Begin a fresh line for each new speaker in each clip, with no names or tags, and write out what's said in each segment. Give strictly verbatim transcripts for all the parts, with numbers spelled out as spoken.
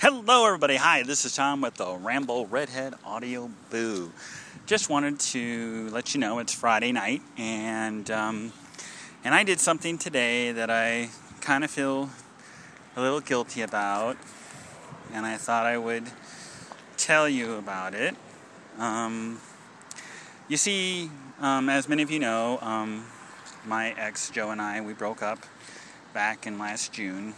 Hello, everybody. Hi, this is Tom with the Rambo Redhead Audio Boo. Just wanted to let you know it's Friday night, and um, and I did something today that I kind of feel a little guilty about, and I thought I would tell you about it. Um, you see, um, as many of you know, um, my ex Joe and I, we broke up back in last June.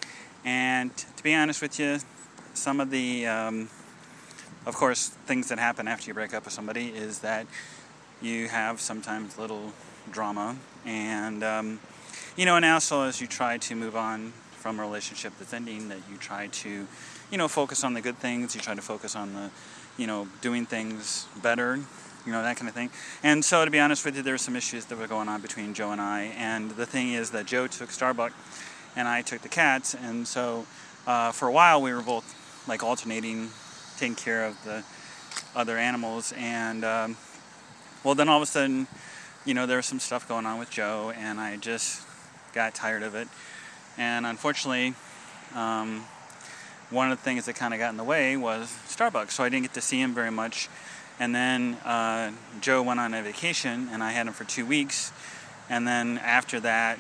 And to be honest with you, some of the, um, of course, things that happen after you break up with somebody is that you have sometimes little drama. And, um, you know, and also as you try to move on from a relationship that's ending, that you try to, you know, focus on the good things. You try to focus on the, you know, doing things better, you know, that kind of thing. And so to be honest with you, there were some issues that were going on between Joe and I. And the thing is that Joe took Starbuck and I took the cats, and so uh, for a while we were both like alternating, taking care of the other animals, and um, well then all of a sudden, you know, there was some stuff going on with Joe, and I just got tired of it, and unfortunately, um, one of the things that kind of got in the way was Starbucks, so I didn't get to see him very much, and then uh, Joe went on a vacation, and I had him for two weeks, and then after that,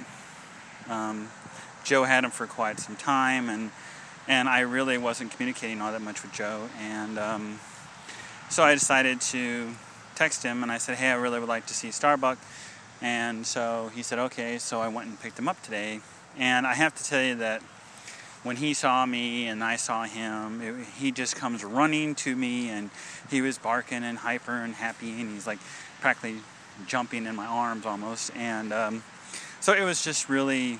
um, Joe had him for quite some time, and and I really wasn't communicating all that much with Joe, and um, so I decided to text him, and I said, hey, I really would like to see Starbuck, and so he said, okay, so I went and picked him up today, and I have to tell you that when he saw me and I saw him, it, he just comes running to me, and he was barking and hyper and happy, and he's like practically jumping in my arms almost, and um, so it was just really,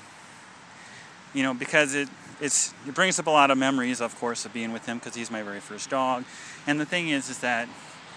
you know, because it it's it brings up a lot of memories, of course, of being with him, because he's my very first dog. And the thing is, is that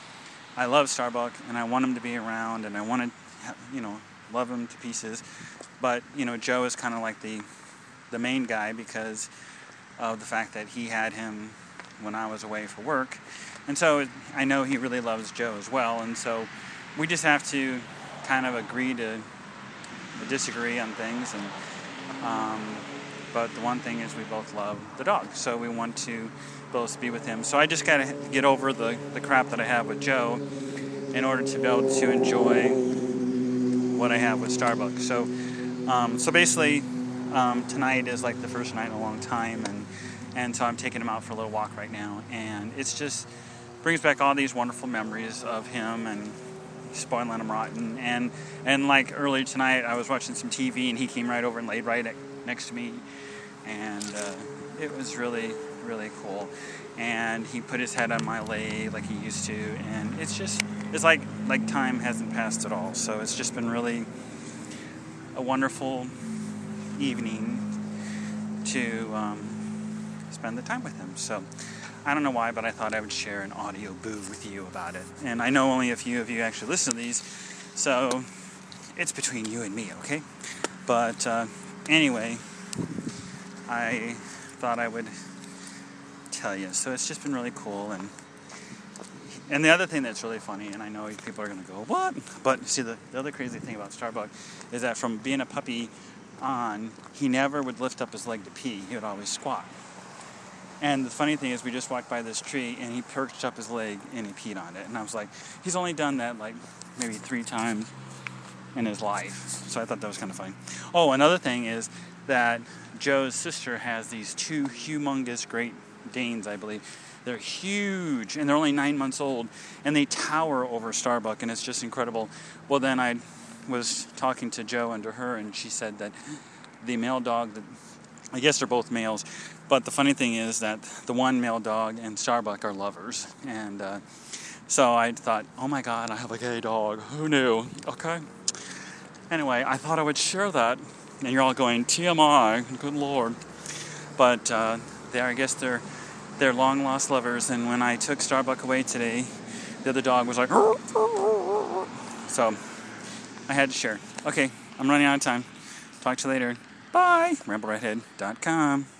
I love Starbuck, and I want him to be around, and I want to, you know, love him to pieces. But, you know, Joe is kind of like the the main guy because of the fact that he had him when I was away for work. And so it, I know he really loves Joe as well. And so we just have to kind of agree to disagree on things. And um, But the one thing is we both love the dog, so we want to both be with him. So I just got to get over the, the crap that I have with Joe in order to be able to enjoy what I have with Starbucks. So um, so basically, um, tonight is like the first night in a long time, and, and so I'm taking him out for a little walk right now. And it's just brings back all these wonderful memories of him and spoiling him rotten. And, and like earlier tonight, I was watching some T V, and he came right over and laid right at next to me, and uh, it was really, really cool. And he put his head on my leg like he used to, and it's just, it's like like time hasn't passed at all. So it's just been really a wonderful evening to um, spend the time with him. So I don't know why, but I thought I would share an audio boo with you about it. And I know only a few of you actually listen to these, so it's between you and me, okay? But uh, anyway, I thought I would tell you. So it's just been really cool. And and the other thing that's really funny, and I know people are going to go, what? But see, the, the other crazy thing about Starbuck is that from being a puppy on, he never would lift up his leg to pee. He would always squat. And the funny thing is, we just walked by this tree, and he perched up his leg, and he peed on it. And I was like, he's only done that like maybe three times in his life. So I thought that was kind of funny. Oh, another thing is that Joe's sister has these two humongous Great Danes, I believe. They're huge, and they're only nine months old, and they tower over Starbuck, and it's just incredible. Well, then I was talking to Joe and to her, and she said that the male dog, that I guess they're both males, but the funny thing is that the one male dog and Starbuck are lovers, and uh, so I thought, oh my God, I have a gay dog. Who knew? Okay. Anyway, I thought I would share that, and you're all going, T M I, good Lord. But uh, they I guess they're they're long lost lovers, and when I took Starbuck away today, the other dog was like, so I had to share. Okay, I'm running out of time. Talk to you later. Bye. Ramble Redhead dot com